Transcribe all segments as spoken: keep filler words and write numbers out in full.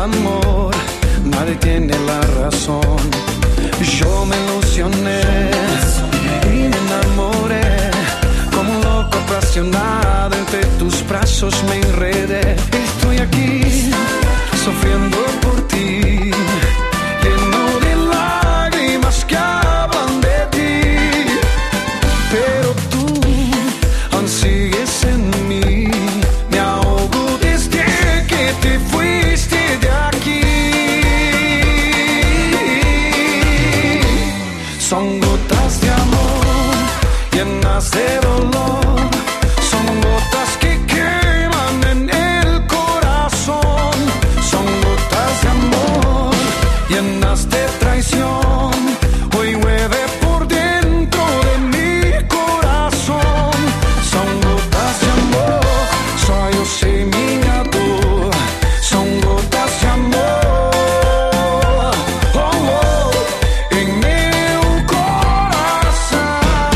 amor, nadie tiene la razón. Yo me ilusioné y me enamoré, como un loco apasionado, entre tus brazos me enredé. Estoy aquí, sufriendo por ti, lleno de lágrimas que hablan de ti. Pero tú aún sigues en mí, me ahogo desde que te fuiste de aquí. Son gotas de amor llenas de dolor, son gotas que queman en el corazón. Son gotas de amor llenas de traición, hoy llueve por dentro de mi corazón. Son gotas de amor, só eu sei minha dor. Son gotas de amor, oh, oh, em meu coração.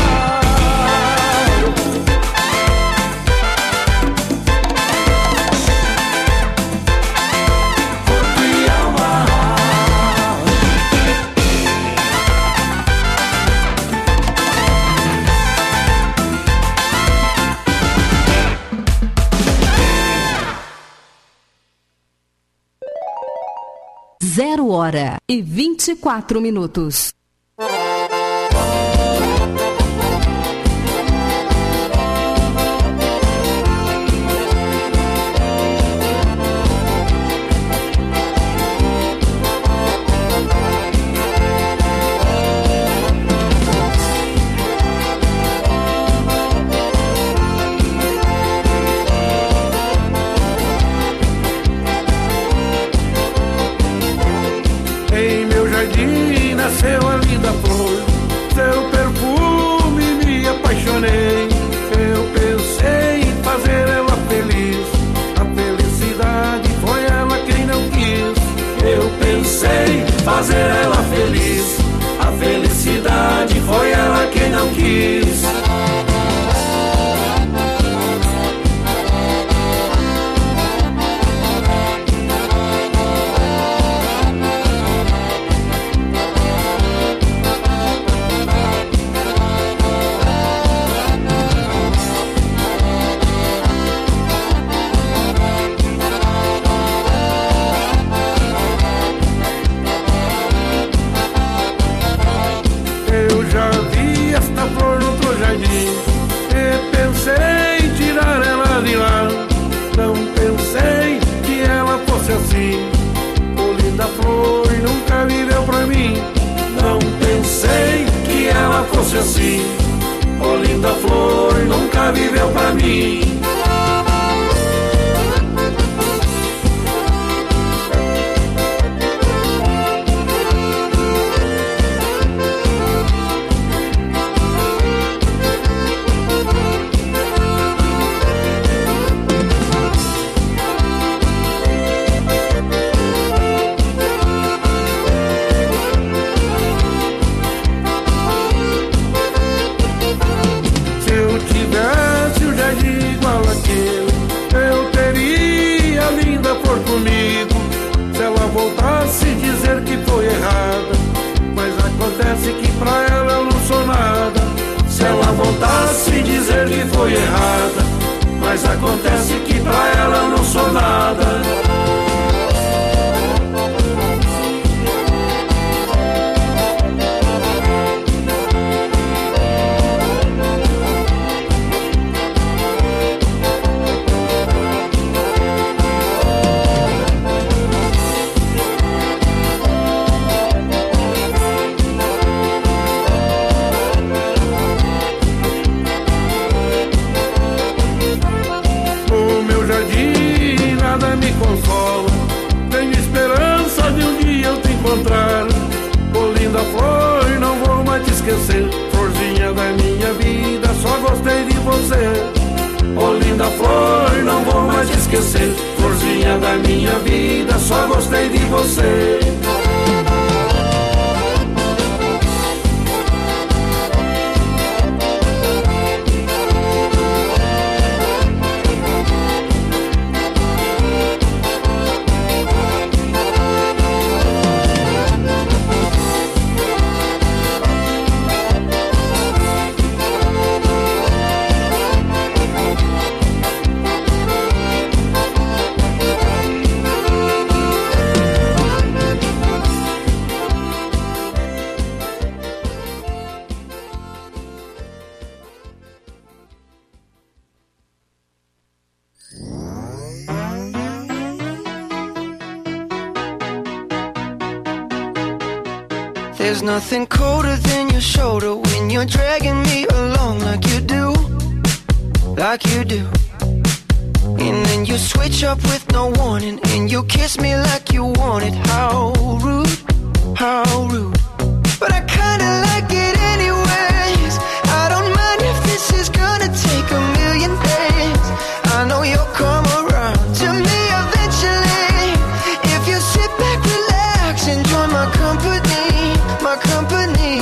Corpo e alma. Zero hora e vinte e quatro minutos. Em meu jardim nasceu a linda flor, seu perfume me apaixonei. Eu pensei em fazer ela feliz, a felicidade foi ela quem não quis. Eu pensei em fazer ela feliz, a felicidade foi ela quem não quis. Eu já vi esta flor no outro jardim e pensei em tirar ela de lá. Não pensei que ela fosse assim, oh linda flor nunca viveu pra mim. Não pensei que ela fosse assim, oh linda flor nunca viveu pra mim. Se eu tivesse o jardim igual aquele, eu teria a linda flor comigo. Se ela voltasse dizer que foi errada, mas acontece que pra ela eu não sou nada. Se ela voltasse dizer que foi errada, mas acontece que pra ela eu não sou nada. No meu jardim nada me consola, tenho esperança de um dia eu te encontrar. Oh linda flor, não vou mais te esquecer, florzinha da minha vida, só gostei de você. Oh linda flor, não vou mais te esquecer, florzinha da minha vida, só gostei de você. There's nothing colder than your shoulder when you're dragging me along like you do, like you do. And then you switch up with no warning, and you kiss me like you want it. How rude, how rude. But I kinda like it anyways. I don't mind if this is gonna take a million days. I know you'll come around to me eventually. If you sit back, relax, enjoy my company, my company.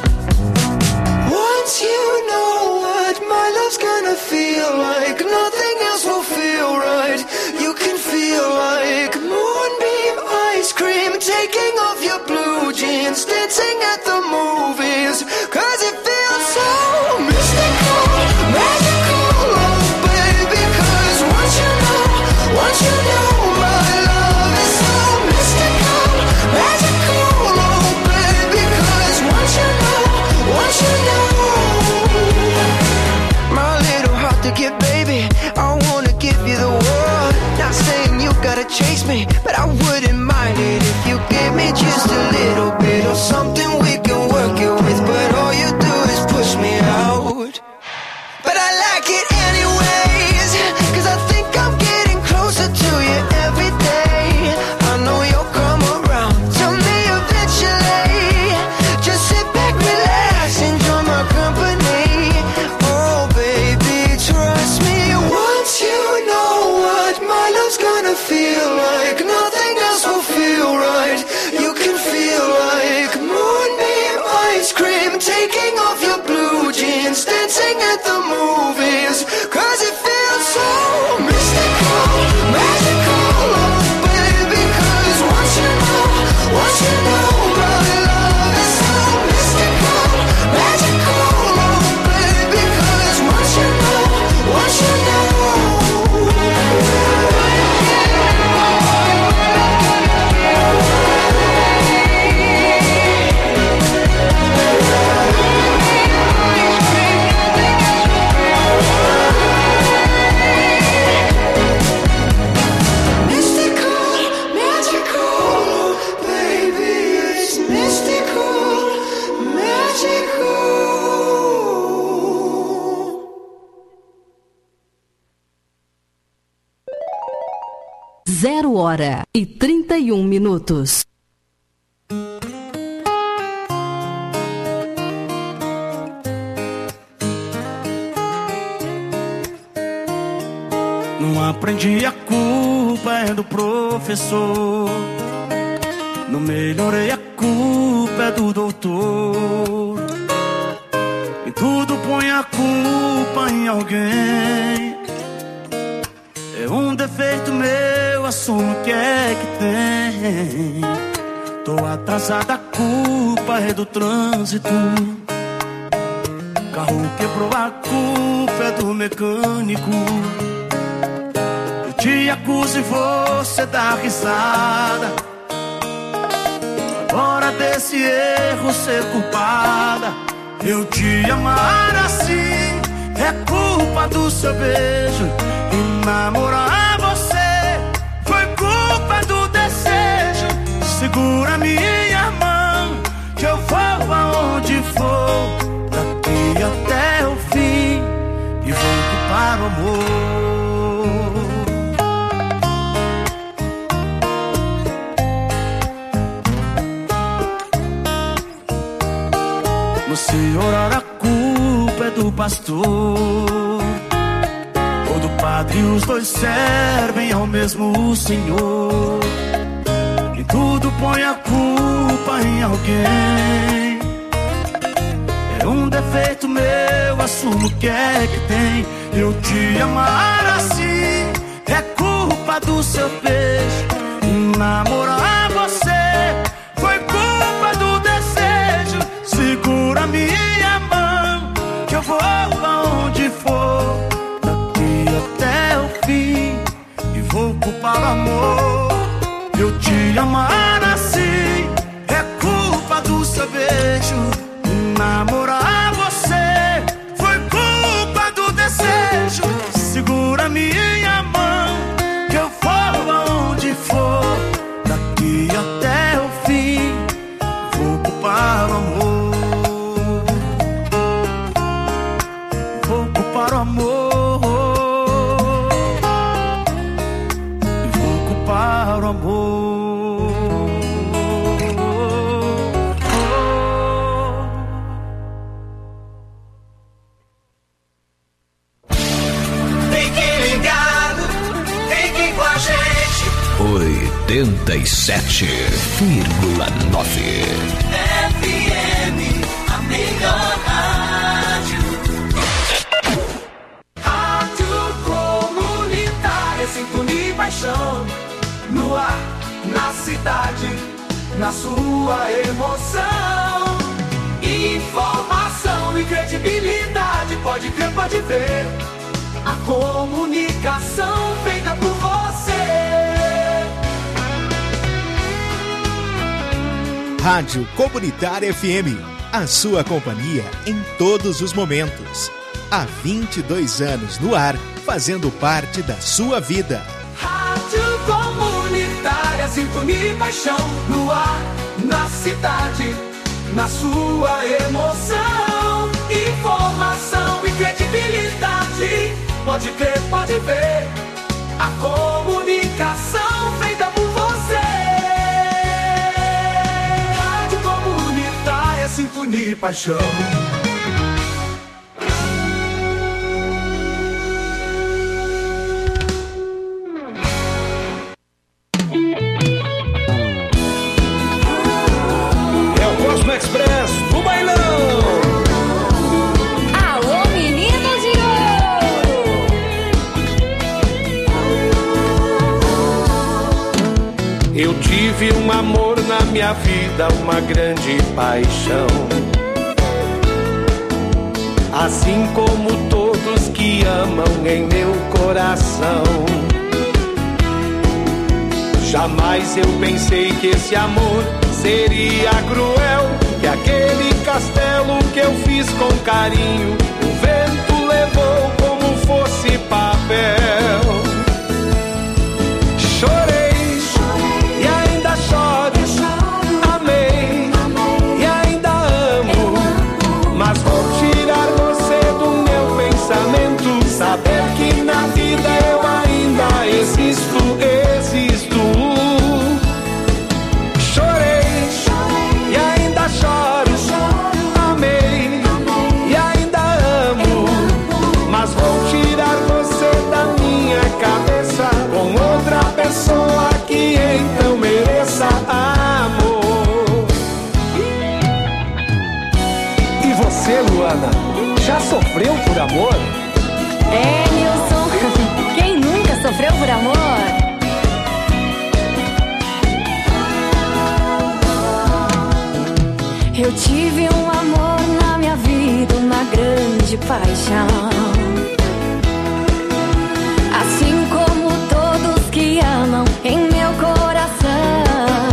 Once you know what my love's gonna feel like, nothing else will feel right. You can feel like moonbeam ice cream, taking off your blue jeans, dancing at the movies. Cause it feels so mystical, magical, oh baby. Cause once you know, once you know my love is so mystical, magical, oh baby. Cause once you know, once you know, my little heart to give, baby, I wanna give you the world. Not saying you gotta chase me, but I wouldn't mind it if you gave me just a little bit of something we can work it with. But all you do is push me out. But I like it anyways, cause I think I'm getting closer to you every day. I know you'll come around to me eventually. Just sit back, relax, enjoy my company. Oh baby, trust me. Once you know what my love's gonna feel like, nothing else will feel right. You can feel like moonbeam ice cream, taking off your blue jeans, dancing at the movies. Cause it feels so mystical, magical, oh baby. Cause once you know, once you know my love is so mystical, magical, oh baby. Cause once you know, once you know. Zero hora e trinta e um minutos. Não aprendi, a culpa é do professor. Não melhorei, a culpa é do doutor. Em tudo põe a culpa em alguém. É um defeito meu, assumo que é que tem. Tô atrasada, a culpa é do trânsito. Carro quebrou, a culpa é do mecânico. Eu te acuso e você dá risada. Agora desse erro ser culpada. Eu te amar assim é culpa do seu beijo. E namorar você foi culpa do desejo. Segura minha mão que eu vou aonde for, daqui até o fim, e vou para o amor. No se orar, a culpa é do pastor ou do padre, os dois servem ao mesmo Senhor. Em tudo põe a culpa em alguém. É um defeito meu, assumo que é que tem. Eu te amar assim é culpa do seu beijo. E namorar você foi culpa do desejo. Segura minha mão que eu vou aonde for, daqui até o fim, e vou culpar o amor. Eu te amar assim é culpa do seu beijo. E namorar você foi culpa do desejo. Segura minha mão que eu vou aonde for, daqui até o fim, vou culpar e sete vírgula nove. F M, a melhor rádio. Rádio Comunitária, sintonia e paixão. No ar, na cidade, na sua emoção. Informação e credibilidade, pode crer, pode ver. A comunicação feita por você. Rádio Comunitária F M, a sua companhia em todos os momentos. Há vinte e dois anos no ar, fazendo parte da sua vida. Rádio Comunitária, sintonia e paixão. No ar, na cidade, na sua emoção. Informação e credibilidade, pode crer, pode ver. A comunicação feita por você. Rádio Comunitária, sintonia e paixão. É o Cosmo Express do bailão. Alô, meninos de ouro! Eu tive um amor na minha vida, uma grande paixão. Assim como todos que amam em meu coração. Jamais eu pensei que esse amor seria cruel, que aquele castelo que eu fiz com carinho o vento levou como fosse papel. Chorei, chorei e ainda choro, choro, amei, amei e ainda amo, amo, mas vou tirar você do meu pensamento, saber que na vida eu ainda existo, existo. Chorei, chorei e ainda choro, choro, amei, amei e ainda amo, mas vou tirar você da minha cabeça com outra pessoa que então mereça amor. E você, Luana, já sofreu por amor? É, Nilson, quem nunca sofreu por amor? Eu tive um amor na minha vida, uma grande paixão. Assim como todos que amam em meu coração.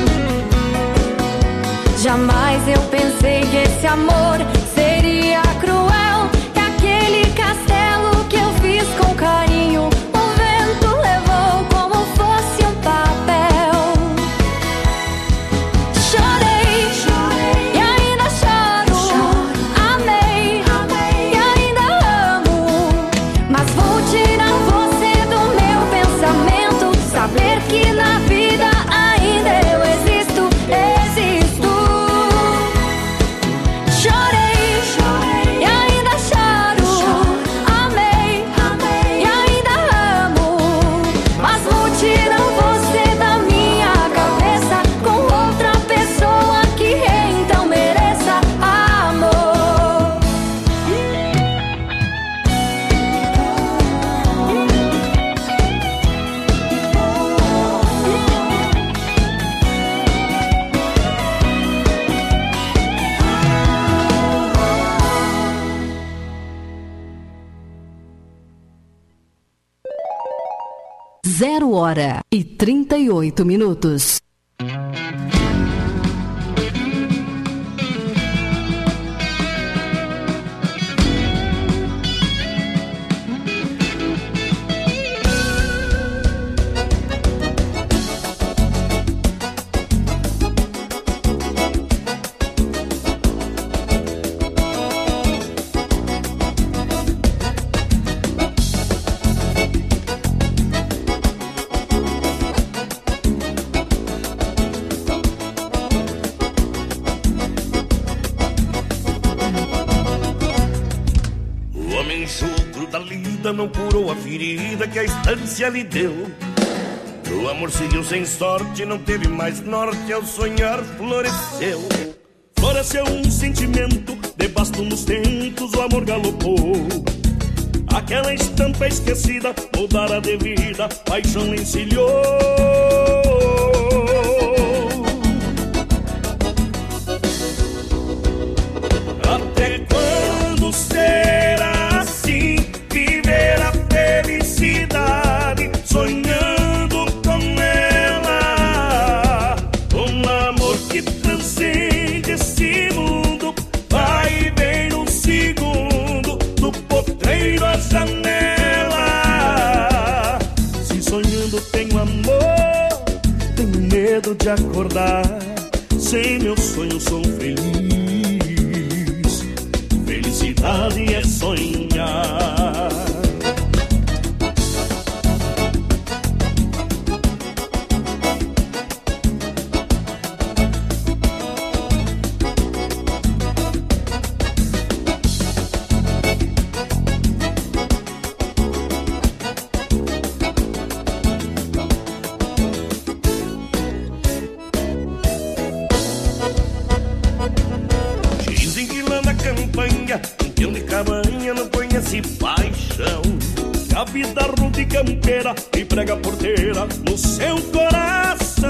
Jamais eu pensei que esse amor seria cruel, que aquele castelo que eu fiz com carinho o vento levou como fosse um papel. Chorei, chorei e ainda choro, choro, amei, amei e ainda amo, mas vou tirar você do meu pensamento, saber que na vida ainda eu existo, existo. Chorei, chorei e ainda choro, choro, amei, amei e ainda amo, mas vou tirar você da minha cabeça com outra pessoa que então mereça amor. Zero hora e trinta e oito minutos. Não curou a ferida que a estância lhe deu. O amor seguiu sem sorte, não teve mais norte, ao sonhar floresceu. Floresceu um sentimento, debaixo nos tentos o amor galopou. Aquela estampa esquecida, mudara de vida, paixão encilhou. Até quando será assim, viver a felicidade, sonhando com ela? Um amor que transcende esse mundo, vai e vem num segundo, do potreiro à janela. Se sonhando tenho amor, tenho medo de acordar. Sem meu sonho sou feliz. Felicidade é sonhar. Paixão, que a vida rude e campeira e prega porteira no seu coração.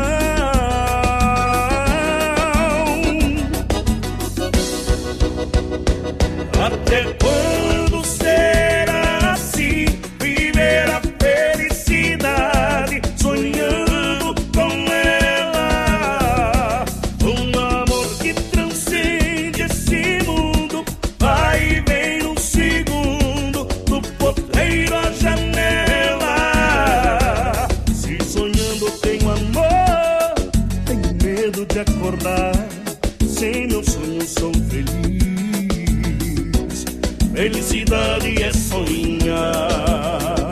Até quando será assim, viver a felicidade, sonhando com ela? Um amor que transcende esse mundo, vai e vem num segundo, do potreiro à janela. Se sonhando tenho amor, tenho medo de acordar. Sem meu sonho sou feliz. Felicidade é sonhar.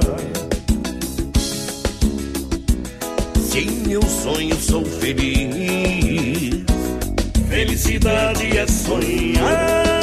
Sem meu sonho sou feliz. Felicidade é sonhar.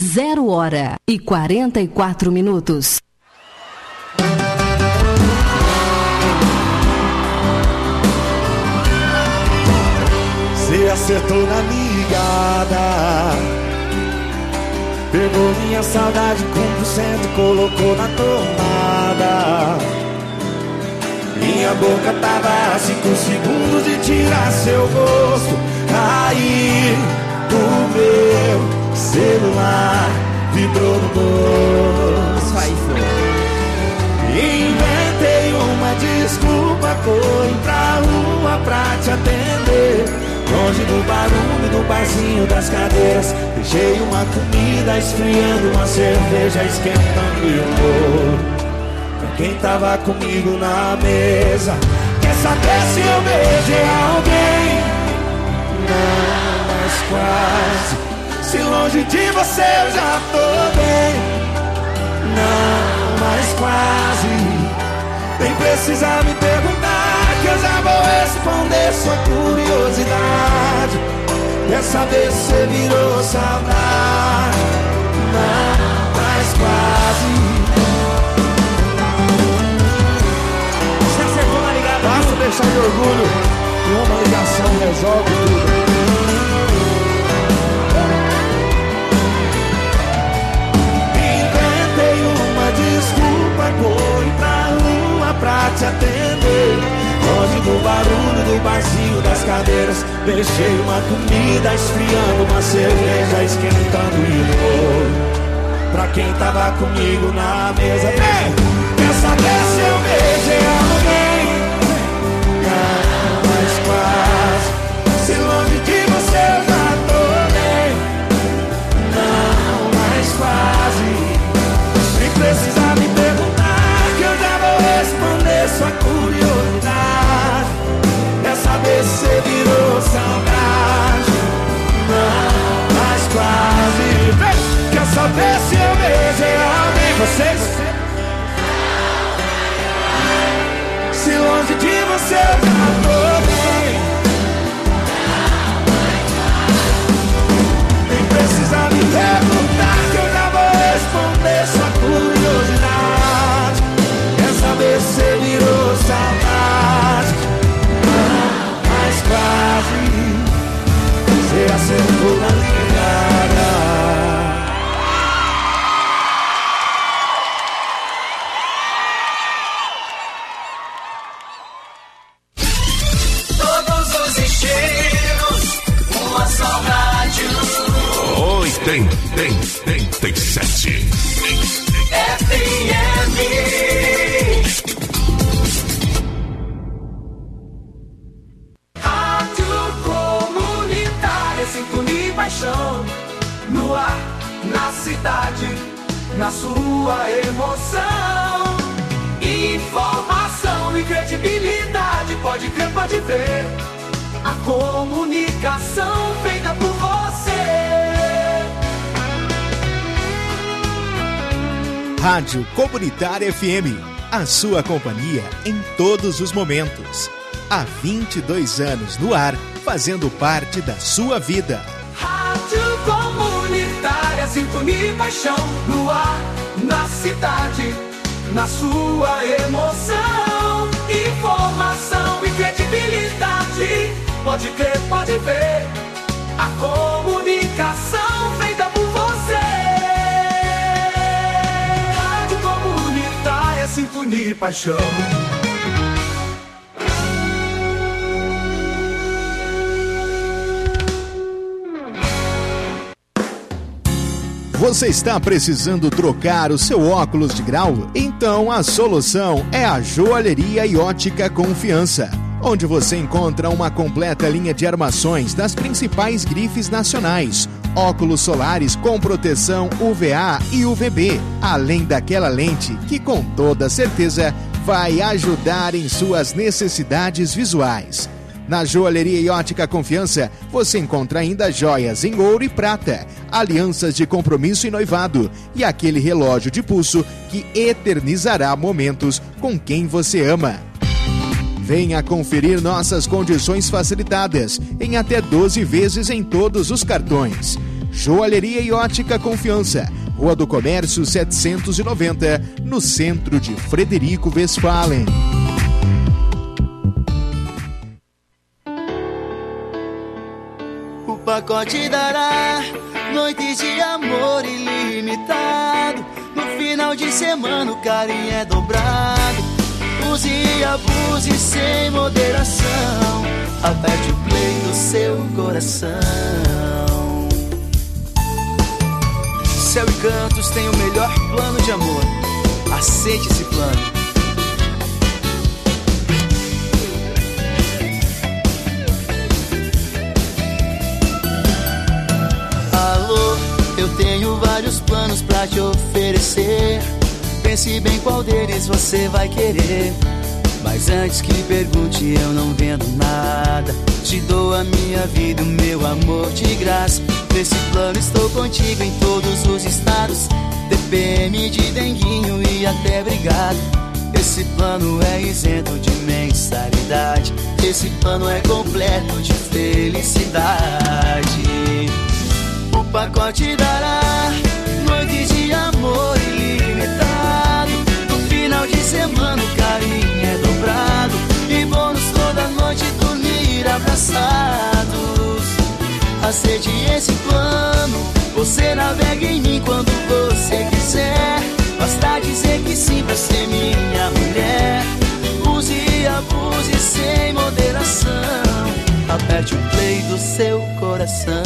Zero hora e quarenta e quatro minutos. Você acertou na ligada, pegou minha saudade com por cento, colocou na tomada. Minha boca tava a cinco segundos de tirar seu rosto. Aí o meu celular vibrou no bolso. Inventei uma desculpa, corri pra rua pra te atender. Longe do barulho do barzinho das cadeiras, deixei uma comida esfriando, uma cerveja esquentando e um bolo pra quem tava comigo na mesa. Quer saber se eu beijei alguém? Não, mas quase. Se longe de você eu já tô bem. Não, mas quase. Nem precisa me perguntar, que eu já vou responder sua curiosidade. Quer saber se você virou saudade? Não, mas quase. Você acertou na ligada, basta deixar de orgulho, e uma ligação resolve tudo. Inventei uma desculpa, corri pra rua pra te atender. Longe do barulho do barzinho das cadeiras, deixei uma comida esfriando, uma cerveja esquentando e um bolo pra quem tava comigo na mesa. Ei, quer saber se eu beijei alguém? Não, mas quase. Se longe de você eu já tô bem. Não, mas quase. Nem precisa me perguntar, que eu já vou responder sua curiosidade. Quer saber se você virou saudade? Não, mas quase. Quer saber se eu beijei alguém? Vocês? Se longe de você eu já tô bem. Nem precisa me perguntar, que eu já vou responder sua curiosidade. Quer saber se você virou saudade? Não, mas quase. Você acertou na ligada. oitenta e sete F M. Rádio Comunitária, sintonia e paixão. No ar, na cidade, na sua emoção. Informação e credibilidade, pode crer, pode ver. A comunicação feita por você. Rádio Comunitária F M, a sua companhia em todos os momentos. Há vinte e dois anos no ar, fazendo parte da sua vida. Rádio Comunitária, sintonia e paixão. No ar, na cidade, na sua emoção. Informação e credibilidade, pode crer, pode ver. A comunicação feita por você. Rádio Comunitária, sintonia e paixão. Você está precisando trocar o seu óculos de grau? Então a solução é a Joalheria e Ótica Confiança, onde você encontra uma completa linha de armações das principais grifes nacionais, óculos solares com proteção U V A e U V B, além daquela lente que com toda certeza vai ajudar em suas necessidades visuais. Na Joalheria e Ótica Confiança, você encontra ainda joias em ouro e prata, alianças de compromisso e noivado e aquele relógio de pulso que eternizará momentos com quem você ama. Venha conferir nossas condições facilitadas em até doze vezes em todos os cartões. Joalheria e Ótica Confiança, Rua do Comércio setecentos e noventa, no centro de Frederico Westphalen. O pacote dará noites de amor ilimitado. No final de semana o carinho é dobrado. Use e abuse sem moderação. Aperte o play do seu coração. Céu e Cantos tem o melhor plano de amor. Aceite esse plano. Alô, eu tenho vários planos pra te oferecer. Pense bem qual deles você vai querer. Mas antes que pergunte, eu não vendo nada. Te dou a minha vida, o meu amor de graça. Nesse plano estou contigo em todos os estados. T P M de denguinho e até brigado. Esse plano é isento de mensalidade. Esse plano é completo de felicidade. O pacote dará noites de amor ilimitado. No final de semana o carinho é dobrado. E bônus toda noite dormir abraçados. Aceite esse plano. Você navega em mim quando você quiser. Basta dizer que sim pra ser minha mulher. Use e abuse sem moderação. Aperte o play do seu coração.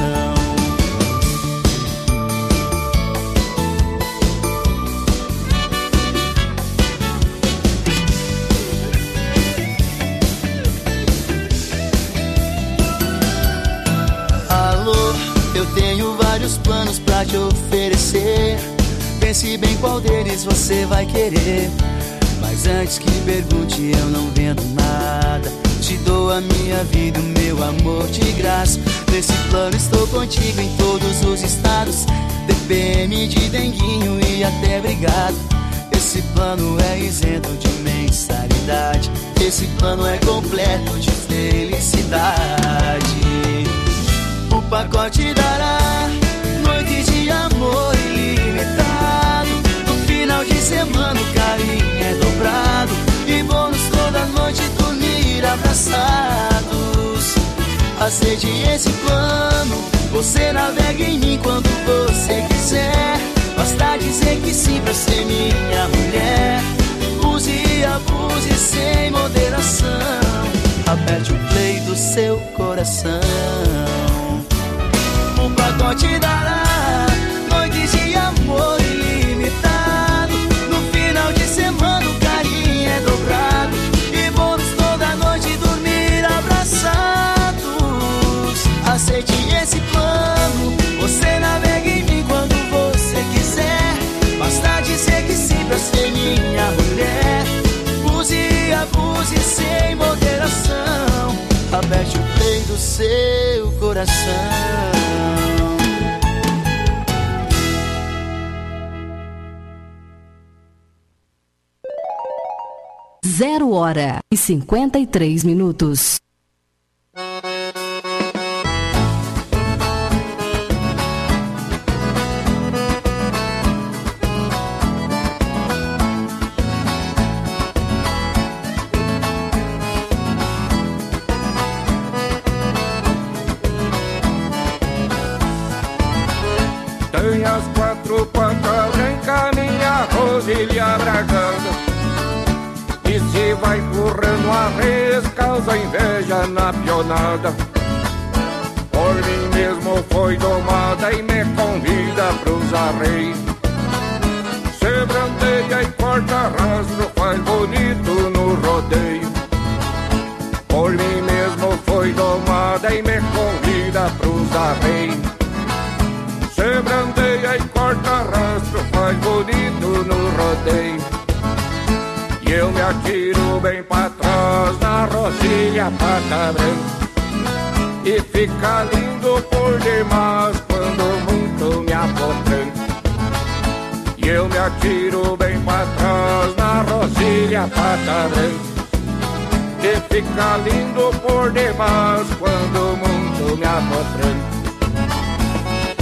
Eu tenho vários planos pra te oferecer. Pense bem qual deles você vai querer. Mas antes que pergunte, eu não vendo nada. Te dou a minha vida, o meu amor de graça. Nesse plano estou contigo em todos os estados. T P M de denguinho e até brigado. Esse plano é isento de mensalidade. Esse plano é completo de felicidade. O pacote dará noites de amor ilimitado. No final de semana o carinho é dobrado. E bônus toda noite dormir abraçados. Aceite esse plano. Você navega em mim quando você quiser. Basta dizer que sim pra ser minha mulher. Use e abuse sem moderação. Aperte o play do seu coração. O pacote dará noites de amor ilimitado. No final de semana o carinho é dobrado. E bônus toda noite dormir abraçados. Aceite esse plano. Você navega em mim quando você quiser. Basta dizer que sim pra ser minha mulher. Use e abuse sem moderação. Aperte o play do seu coração. Zero hora e cinquenta e três minutos. Tem as quatro patas brancas, minha Rosilha Braganda. E se vai empurrando a res, causa inveja na pionada. Por mim mesmo foi domada e me convida pros arreios. Se brandeia e corta rastro, faz bonito no rodeio. Por mim mesmo foi domada e me convida pros arreios. Se brandeia e corta rastro, faz bonito no rodeio. E eu me atiro bem pra trás na Rosilha pata branca. E fica lindo por demais quando muito me apotranca. E eu me atiro bem pra trás na Rosilha pata branca. E fica lindo por demais quando muito me apotranca.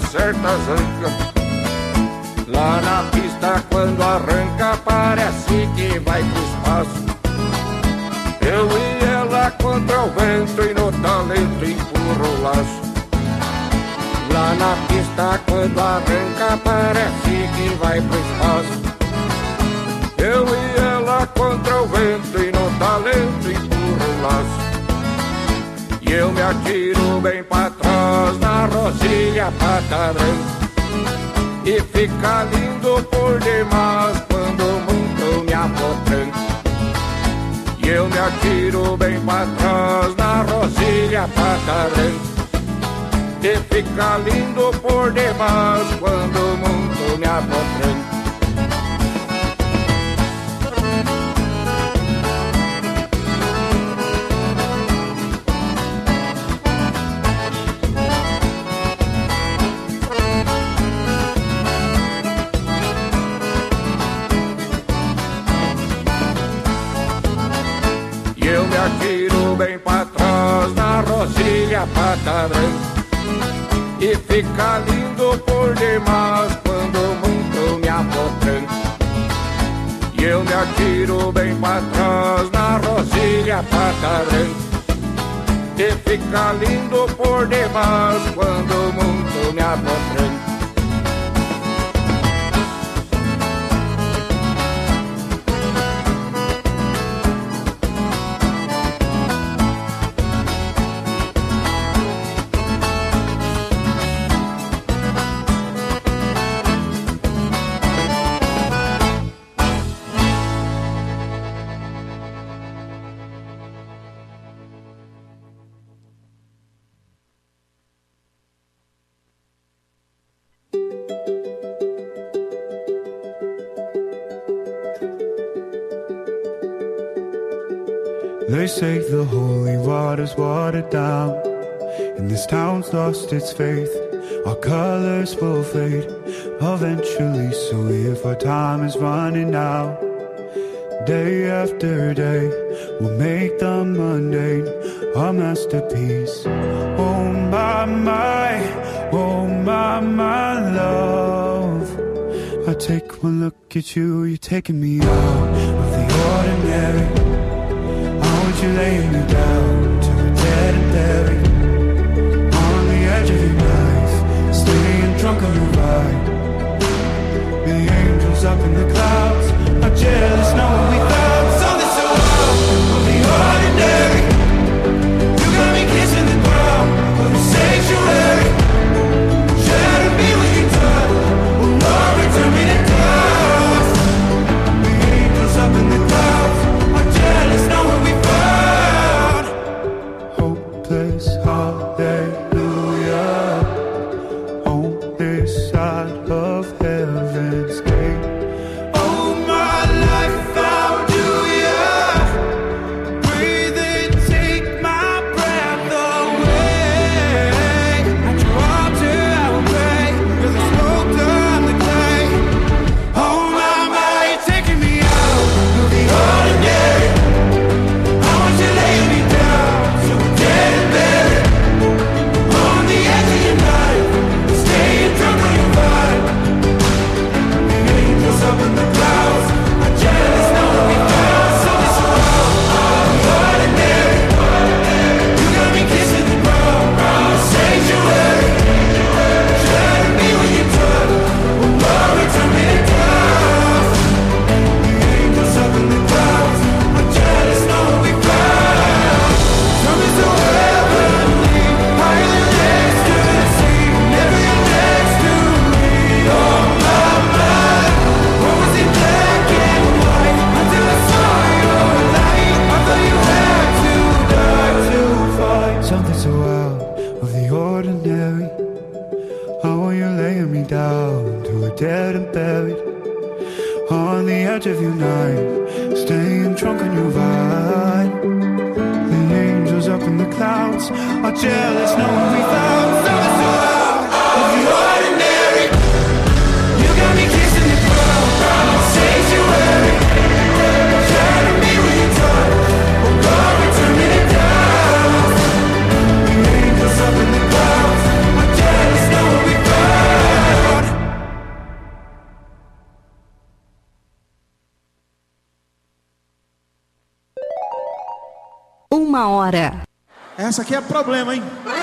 certa zanca. Lá na pista quando arranca parece que vai pro espaço. Eu e ela contra o vento e no talento empurro o laço. Lá na pista quando arranca parece que vai pro espaço. Eu e ela contra o vento e no talento empurro o laço. E eu me atiro bem pra trás na rosilha pata branca. E fica lindo por demais quando muito me apotranca. E eu me atiro bem pra trás na rosilha pata branca. E fica lindo por demais quando muito me apotranca. Eu me atiro bem pra trás na rosilha pata branca. E fica lindo por demais quando muito me apotranca. E eu me atiro bem pra trás na rosilha pata branca. E fica lindo por demais quando muito me apotranca. They say the holy water's watered down, and this town's lost its faith. Our colors will fade eventually, so if our time is running out, day after day, we'll make the mundane our masterpiece. Oh my, my, oh my, my love, I take one look at you, you're taking me out of the ordinary. You laying me down to the dead and buried on the edge of your knife, staying drunk on your ride. The angels up in the clouds are jealous knowing we found something so out of the ordinary. You got me kissing the ground of the sanctuary. Shadow me with your touch, will not return me to dust. The angels up in the clouds are jealous knowing we found hopeless hallelujah on this side of heaven's gate. Oh, my life found you, yeah. Breathe and take my breath away. At your altar I will pray, you're the smoke on the clay. Oh, my, my, you're taking me out of the ordinary. I want you laying me down so we're dead and buried on the edge of your knife, staying drunk on your vibe. The angels up in the clouds are jealous knowing we found something so out of the ordinary. You got me kissing the ground, the sanctuary. Shadow me with your touch, will not return me to dust. The angels up in the clouds are jealous knowing we found something so heavenly, higher than legs could see. Never you're next to me. Oh my, my, what was it black and white until I saw your light? I thought you had to die to fight something so out of the ordinary. How are you laying me down to a dead and buried on the edge of your knife, staying drunk on your vibe. The angels up in the clouds are jealous knowing we found something so out of the ordinary. You got me kissing the ground, the sanctuary. Shadow me with your touch, oh God, return me to dust. The angels up in the clouds are jealous knowing we found uma hora. Essa aqui é problema, hein?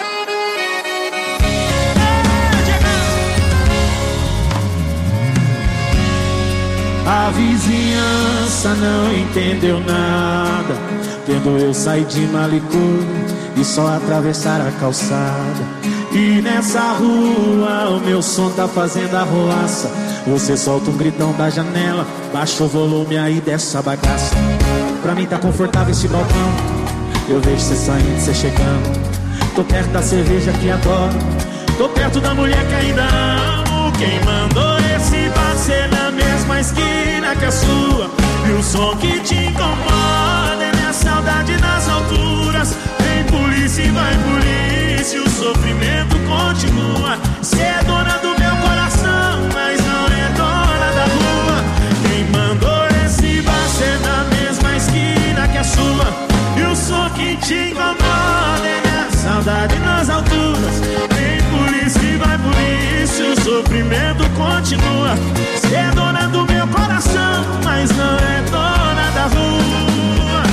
A vizinhança não entendeu nada, vendo eu sair de Malicô e só atravessar a calçada. E nessa rua o meu som tá fazendo arruaça. Você solta um gritão da janela, baixa o volume aí dessa bagaça. Pra mim tá confortável esse balcão, eu vejo cê saindo, cê chegando. Tô perto da cerveja que adoro, tô perto da mulher que ainda amo. Quem mandou esse bar ser na mesma esquina que a sua? E o som que te incomoda é minha saudade nas alturas. Vem polícia e vai polícia, o sofrimento continua. Cê é dona do meu coração, mas não é dona da rua. Quem mandou esse bar ser na mesma esquina que a sua? E o som que te incomoda é minha saudade nas alturas. Vem polícia e vai polícia, o sofrimento continua. Cê é dona do meu coração, mas não é dona da rua.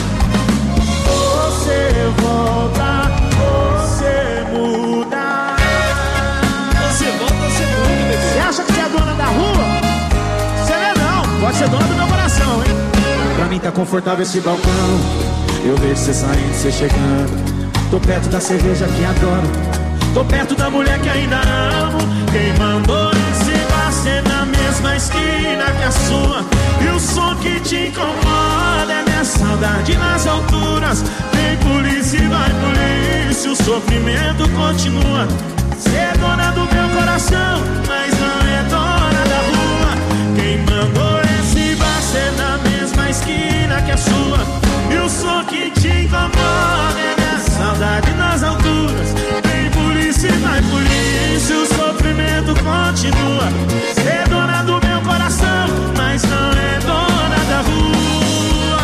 Você volta, você muda. Você volta, você muda, bebê. Você acha que você é dona da rua? Você não é não, pode ser dona do meu coração, hein? Pra mim tá confortável esse balcão, eu vejo cê saindo, cê chegando. Tô perto da cerveja que adoro, tô perto da mulher que ainda amo. Quem mandou esse bar ser na mesma esquina que a sua? E o som que te incomoda é minha saudade nas alturas. Vem polícia e vai polícia, o sofrimento continua. Cê é dona do meu coração, mas não é dona da rua. Quem mandou esse bar ser na mesma esquina que a sua? E o som que te incomoda é minha saudade nas alturas. Vem polícia e vai polícia, o sofrimento continua. Cê é dona do meu coração, mas não é dona da rua.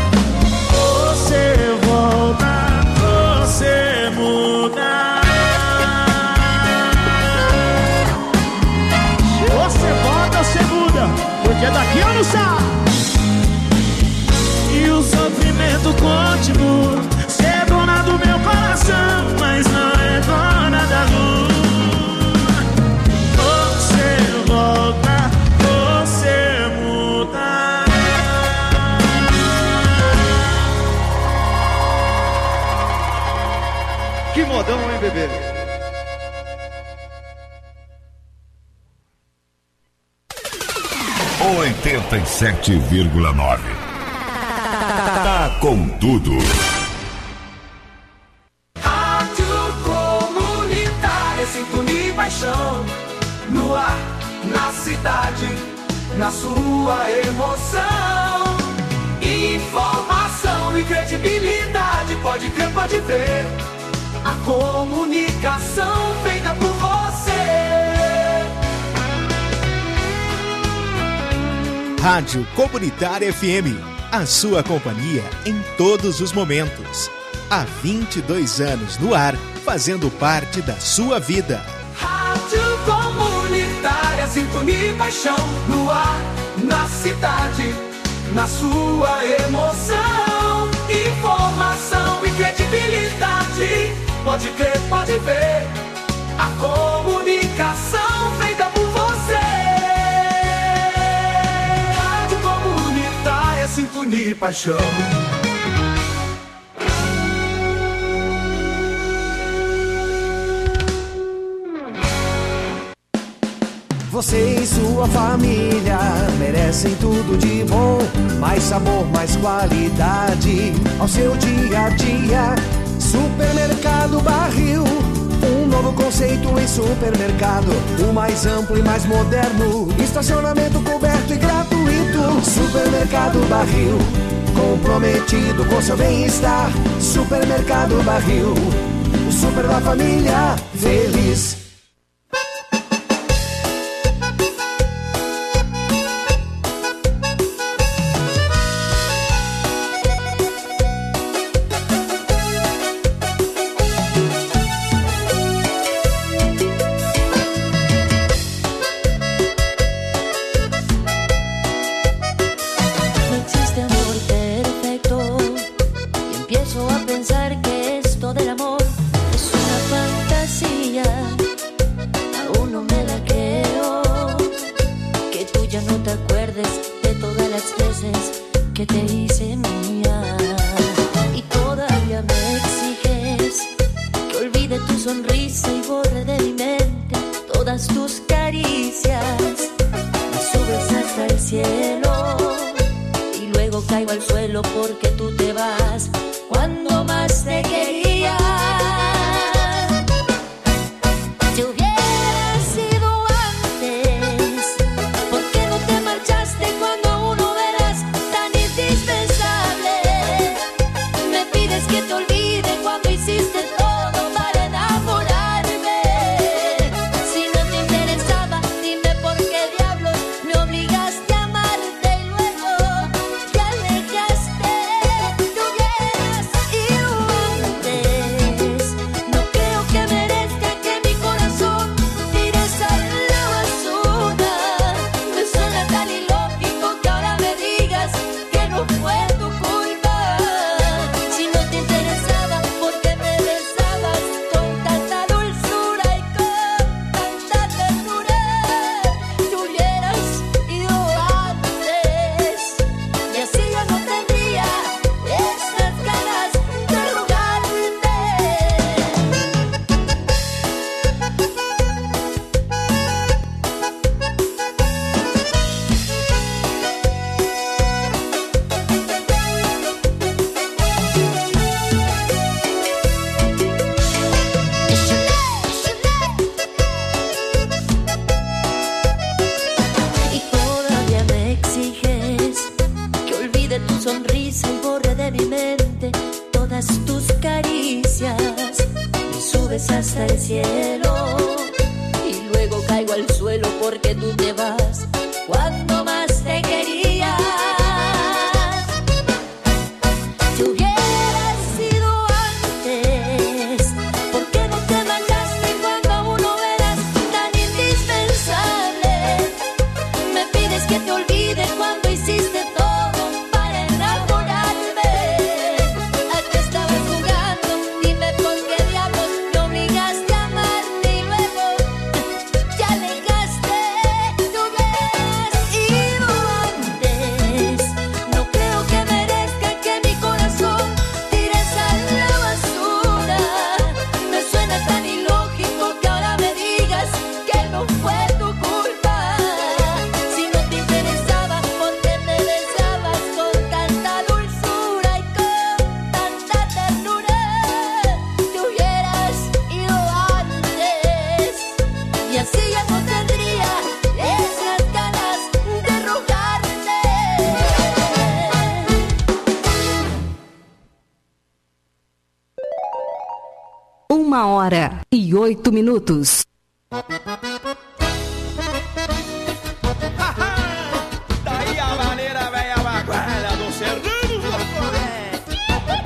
Você volta, você muda. Você volta, você muda, porque daqui eu não saio. E o sofrimento continua. Cê é dona do meu coração, mas não é dona da rua. Você volta, você muda. Que modão, hein, bebê? oitenta e sete vírgula nove. Tá com tudo. Rádio Comunitária, sintonia e paixão. No ar, na cidade, na sua emoção. Informação e credibilidade, pode crer, pode ver. A comunicação feita por você. Rádio Comunitária F M, a sua companhia em todos os momentos. Há vinte e dois anos no ar, fazendo parte da sua vida. Rádio Comunitária, sintonia e paixão. No ar, na cidade, na sua emoção. Informação e credibilidade, pode crer, pode ver. A comunicação feita por você. Rádio Comunitária, sintonia e paixão. Você e sua família merecem tudo de bom. Mais sabor, mais qualidade ao seu dia a dia. Supermercado Barril, um novo conceito em supermercado. O mais amplo e mais moderno, estacionamento coberto e gratuito. Supermercado Barril, comprometido com seu bem-estar. Supermercado Barril, o super da família feliz. No existe amor perfecto y empiezo a pensar que te acuerdes de todas las veces que te hice mía. Y todavía me exiges que olvide tu sonrisa y borre de mi mente todas tus caricias. Me subes hasta el cielo y luego caigo al suelo porque tú te vas cuando más te quería. Si hubieras sido antes, ¿por qué no te marchaste cuando uno eras tan indispensable? Me pides que te olvide cuando hiciste todo para enamorarme. Si no te interesaba, dime por qué diablos me obligaste a amarte y luego te alejaste. Te hubieras ido antes. No creo que merezca que mi corazón tires a la basura. Me suena tan ilógico que ahora me digas que no fue tu culpa. Si no te interesaba, ¿por qué me besabas con tanta dulzura y con tanta ternura? Te hubieras ido antes y así ya no tendría esas ganas de rogarte. Y todavía me exiges que olvide tu sonrisa y borre de mi mente todas tus caricias. Me subes hasta el cielo y luego caigo al suelo porque tú te vas cuando más te quería. Si hubieras sido antes, ¿por qué no te marchaste cuando uno eras tan indispensable? Me pides que te olvide cuando hiciste todo para enamorarme. ¿A qué estabas jugando? Dime por qué diablos me obligaste a amarte y luego te alejaste. Te hubieras ido antes. No creo que merezca que mi corazón tires a la basura. Me suena tan ilógico que ahora me digas que no fue tu culpa. Si no te interesaba, ¿por qué me besabas con tanta dulzura y con tanta ternura? Te hubieras ido antes y así ya no tendría esas ganas de rogarte. Uma hora e oito minutos. Daí a maneira velha baguala do serrano do Colete.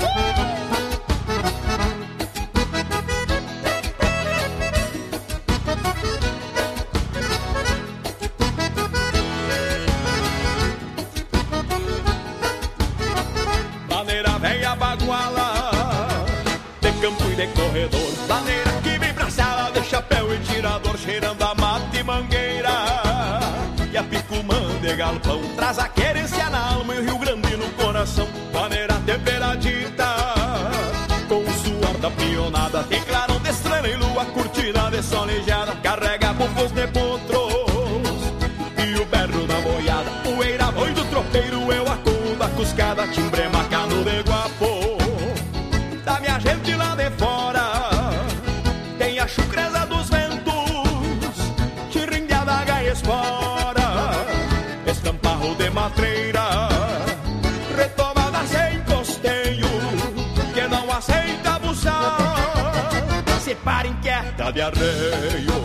Maneira velha baguala de campo e de corredor. Maneira que vem pra sala de chapéu e tirador, cheirando a mata e mangueira e a picumã de galpão. Traz a querência na alma e o Rio Grande no coração. Maneira temperadita com o suor da pionada, tem clarão de estrela e lua, cortina de solejada. Carrega bufos de potros e o berro da boiada. Poeira boi do tropeiro, eu acudo da cuscada. Timbre macano de guapo da minha gente lá de fora. Tem a chucreza dos ventos, chiringueada, gaia espora, estamparro de matreira, retomada sem costeio, que não aceita abusar, se para inquieta de arreio.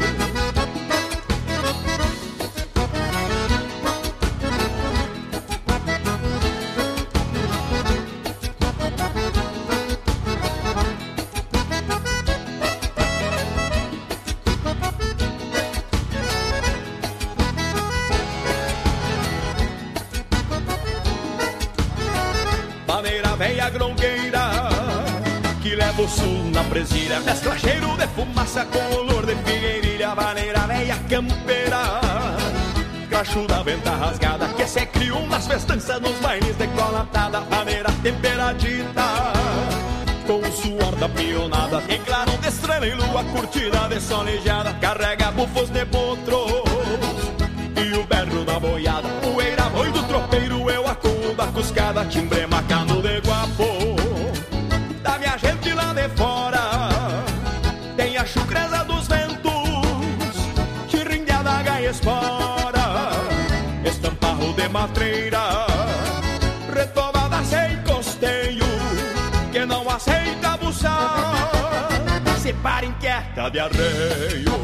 Veia grongueira que leva o sul na presilha, mescla cheiro de fumaça com olor de figueirilha. Vaneira veia campeira, cacho da venta rasgada, que se criou nas festanças, nos bailes decolatada, maneira temperadita, com o suor da pionada, em claro de estrela e lua, curtida de solejada, carrega bufos de potros e o berro da boiada, poeira boi do tropeiro, eu acudo da cuscada, timbre macano de guapo, da minha gente lá de fora, tem a chucreza dos ventos, chirrindeada gaia espora, estamparro de matreira, retovada sem costeio, que não aceita abusar, se para inquieta de arreio.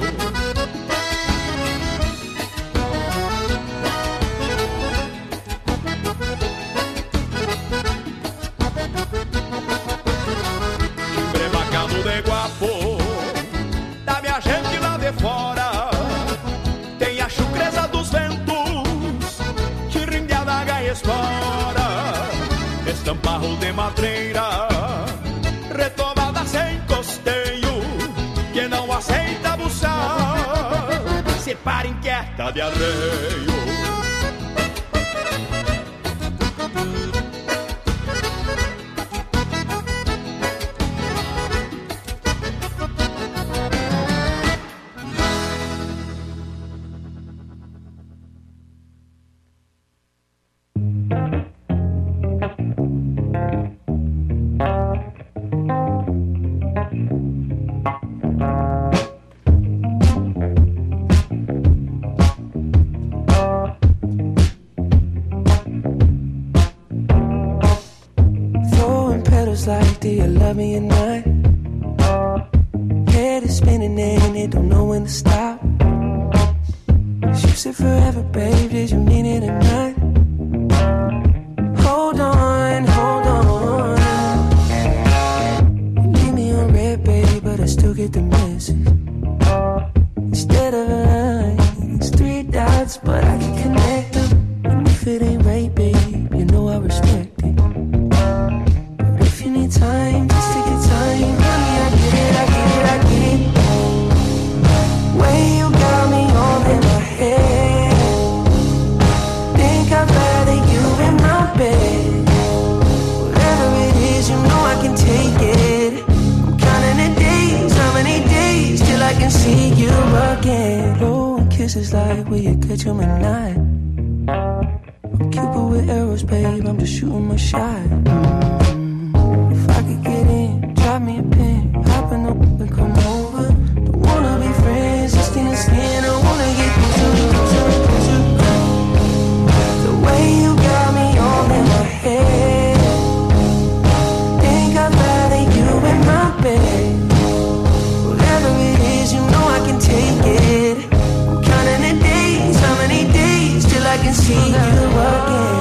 Timbre bacano de guapo, da minha gente lá de fora, tem a chucreza dos ventos, chirrindeada gaia espora, estamparro de matreira, retomada sem costeio, que não aceita abusar, se para inquieta de arreio. Like, do you love me or not? Head is spinning and it don't know when to stop. You said forever, babe, did you mean it or not? Hold on, hold on. You leave me on red, babe, but I still get the message. Instead of a line, it's three dots, but I can connect them. And if it ain't right, babe, you know I respect it. Time, just take your time, honey, I get it, I get it, I get it. Way you got me all in my head, think I'd rather you in my bed. Whatever it is, you know I can take it. I'm counting the days, how many days till I can see you again. Blowing kisses like, will you catch them at night? I'm Cupid with arrows, babe, I'm just shooting my shot. Get in, drop me a pin, hop in the whip and come over. Don't wanna be friends, just in the skin. I wanna get closer. The way you got me all in my head, think I'd rather you in my bed. Whatever it is, you know I can take it. I'm counting the days, how many days till I can see you again.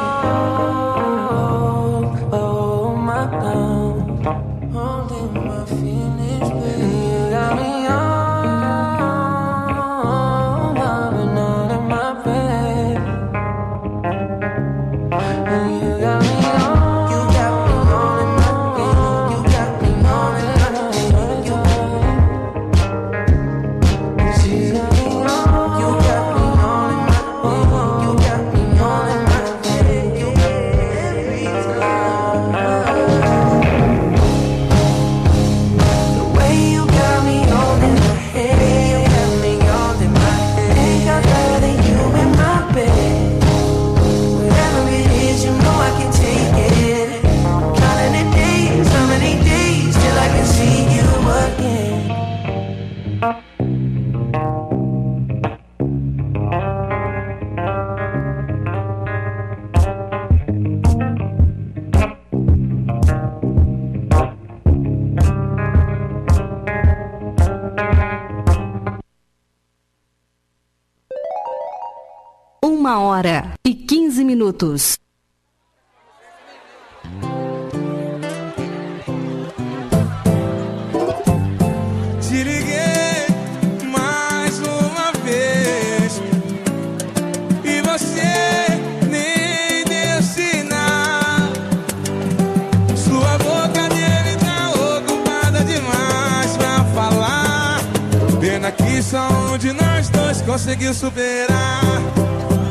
Oh, my love. Holding my feelings, baby. You got me on, loving all in my bed. And you got me on, you got me on in my bed. You got me on in my bed. You got me on, you got me on in my bed. You got me on in my bed. You got every time. Uma hora e quinze minutos. Te liguei mais uma vez e você nem deu sinal. Sua boca dele tá ocupada demais pra falar. Pena que só um de nós dois conseguiu superar.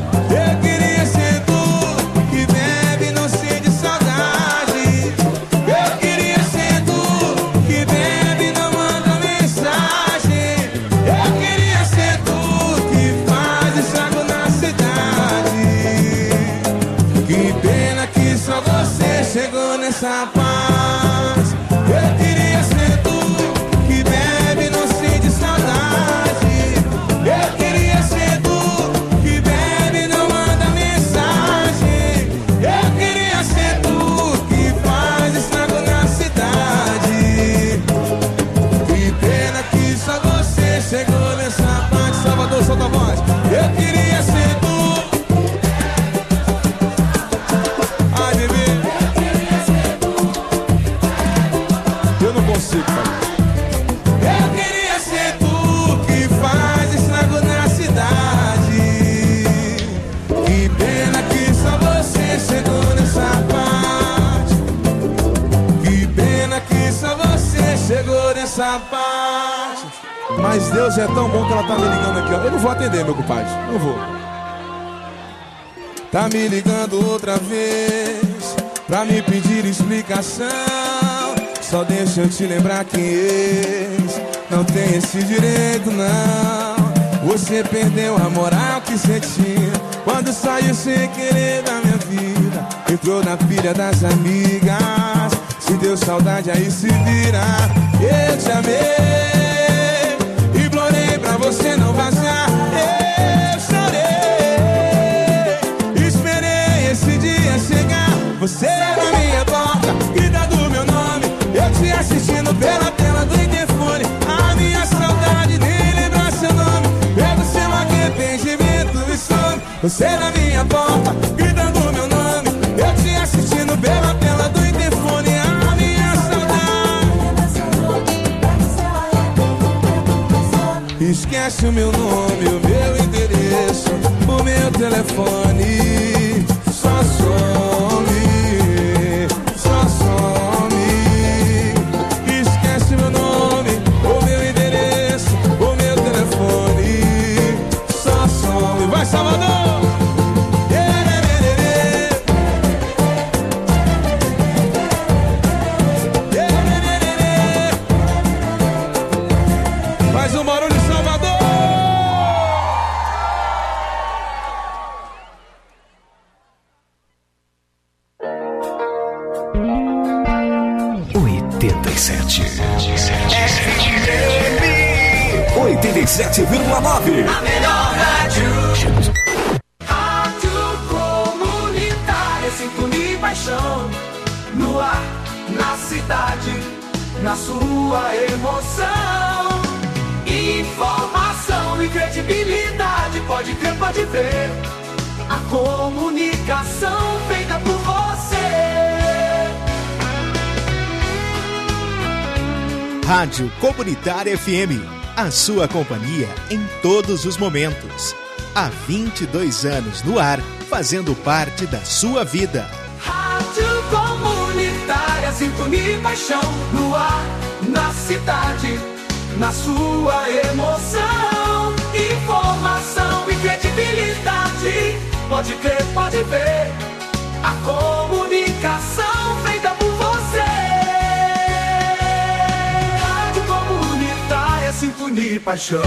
nessa paz. Eu queria ser tu, que bebe e não sente saudade. Eu queria ser tu, que bebe e não manda mensagem. Eu queria ser tu, que faz estrago na cidade. Que pena que só você chegou nessa parte. Salvador, solta a voz. Eu queria ser tu. Ai, bebê. Eu não consigo, pai. Eu queria ser tu, que faz estrago na cidade. Que pena que só você chegou nessa parte. Que pena que só você chegou nessa parte. Mas Deus é tão bom que ela tá me ligando aqui, ó. Eu não vou atender, meu compadre, não vou. Tá me ligando outra vez pra me pedir explicação. Só deixa eu te lembrar que ex não tem esse direito, não. Você perdeu a moral que você tinha quando saiu sem querer da minha vida. Entrou na pilha das amigas. Se deu saudade, aí se vira. Eu te amei, implorei pra você não vazar. Eu chorei, esperei esse dia chegar. Você na minha porta, gritando meu nome. Eu te assistindo pela tela do interfone. A minha saudade nem lembrar seu nome. Pego seu arrependimento e some. Você na minha porta, gritando meu nome. Eu te assistindo pela tela do interfone. A minha saudade. Esquece o meu nome, o meu endereço, o meu telefone. Só some, só some. Esquece meu nome, o meu endereço, o meu telefone. Só some. Vai, Salvador! Faz um barulho, Salvador! oitenta e sete. oitenta e sete vírgula nove. A melhor rádio. Rádio Comunitária, sintonia e paixão. No ar, na cidade, na sua emoção. Informação e credibilidade, pode crer, pode ver. A comunicação feita por você. Rádio Comunitária F M, a sua companhia em todos os momentos. Há vinte e dois anos no ar, fazendo parte da sua vida. Rádio Comunitária, sintonia e paixão. No ar, na cidade, na sua emoção. Informação e credibilidade, pode crer, pode ver. A comunicação feita por você. Rádio Comunitária, sintonia e paixão.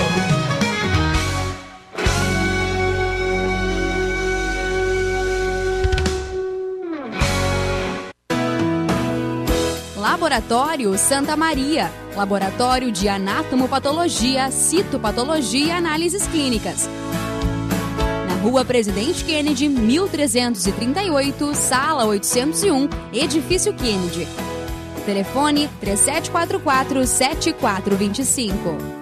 Laboratório Santa Maria, laboratório de anatomopatologia, citopatologia e análises clínicas. Na Rua Presidente Kennedy, mil trezentos e trinta e oito, sala oitocentos e um, Edifício Kennedy. Telefone três sete quatro quatro, sete quatro dois cinco.